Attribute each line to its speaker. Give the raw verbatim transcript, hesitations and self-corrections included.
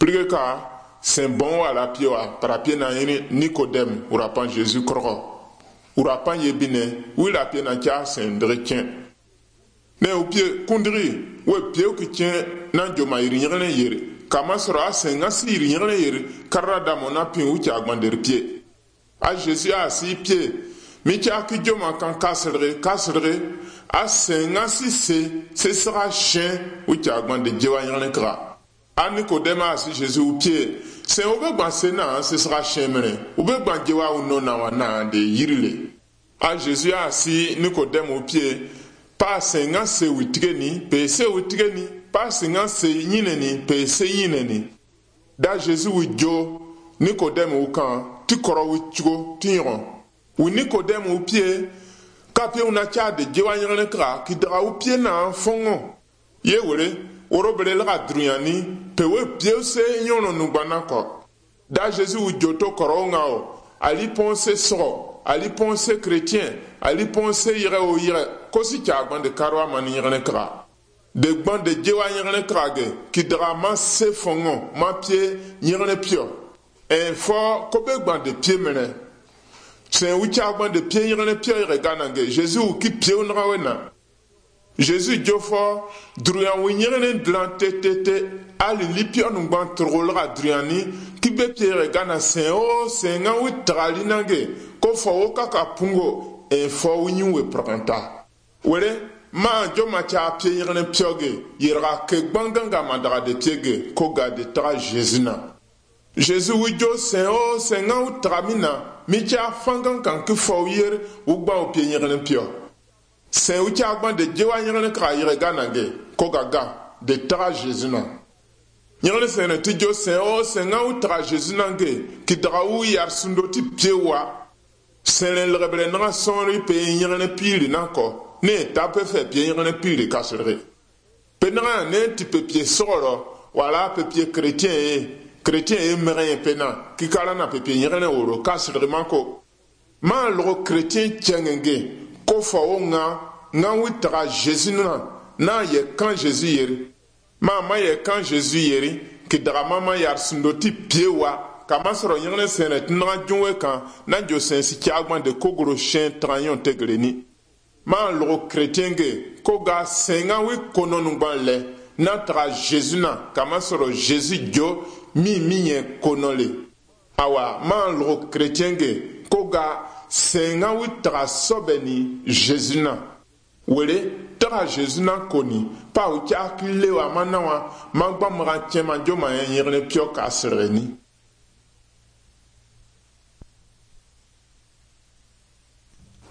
Speaker 1: Plus que c'est bon à la pioa, par pied na Nicodème, ou rapan Jésus croit. Ou rapan yebine, ou la pied na kia c'est un chrétien. Mais au pied, kundri, ou pied qui tient, nan joma irine yere. Kama sera c'est un assis irine yere, car damona pin ou tia gmander pied. A Jésus a six pieds. Mais tia ki joma kan kasserait, kasserait, a c'est un assis c'est, ce sera chien ou tia gmander jewa irine kra. A Nicodème a si Jésus au pied. C'est au beau sénat, ce sera chemene. Au beau banjewa ou non na de yirile. A Jésus a si Nicodème au pied. Pas senga se witigeni, pe se witigeni. Pas senga se yineni, pe se yineni. Da Jésus ou jo, Nicodème au camp, tu koro witigo, tiron. Ou Nicodème au pied. Kapé ou na tia de jewa yirene kra, ki dra au pied na fongo. Ye wole. Orobele la druyani pewe piose nyono nubanako. Da Jésus ou joto korongao, ali pense so, ali pense chrétien, ali pense ire o ire, kosi chagban de karwa mani yirene kra. De gban de jewa yirene krage, ki drama se fongon, ma pie yirene pio. En fo, kobe gban de pie mene. C'est ou chagban de pie yirene pio ire ganange, Jésus ou ki pie unrawena. Jésus Diofo, druyan winyere dlan tetete, ali lipio nungban trolra druani, kibe pierre gana sen o senga wi trali nange, ko fo o kaka pungo, e fo winyu we prokanta. Wele, ma jo ma cha pierre ne pioge, yera ke banganga mandara de piege, ko ga de tra Jésus na. Jésus wi jo sen o senga wi tramina, mi cha fangan kan ki fo yere, ou ba o pierre ne pio. C'est où tu as de Jewa Yerne Kraïre Ganage, Kogaga, de Tra Jésus. Yerne Sene Tidio Seo, Senga ou Tra Jésus Nange, qui draou Yarsundoti Piewa, Sene le rebellenera son ripe Yerne Pili Nanko, ne tape fait pied Yerne Pili Casserie. Penera ne type pied solo, voilà pied chrétien et chrétien et merin pena, qui calana pied Yerne Oro, Casserie Manco. Man lo chrétien Tiengenge. Ko fo nga nga witra Jésus na na ye kan Jésus yeri ma ma ye kan Jésus yeri ki drama ma yar sundoti piewa kama soro yene senet na jonwe kan na jo sensi kiagman de kogoro chien tranyon tegleni ma lo chrétien ge ko ga senga wi kono ngban le na tra Jésus na kama soro Jésus jo mi mi ye konole awa ma lo chrétien ge ko ga senga wi tra sobeni Jésus na wele tra Jésus na koni pa u cha kilewa manawa magba mra chema joma yerne pio ka sereni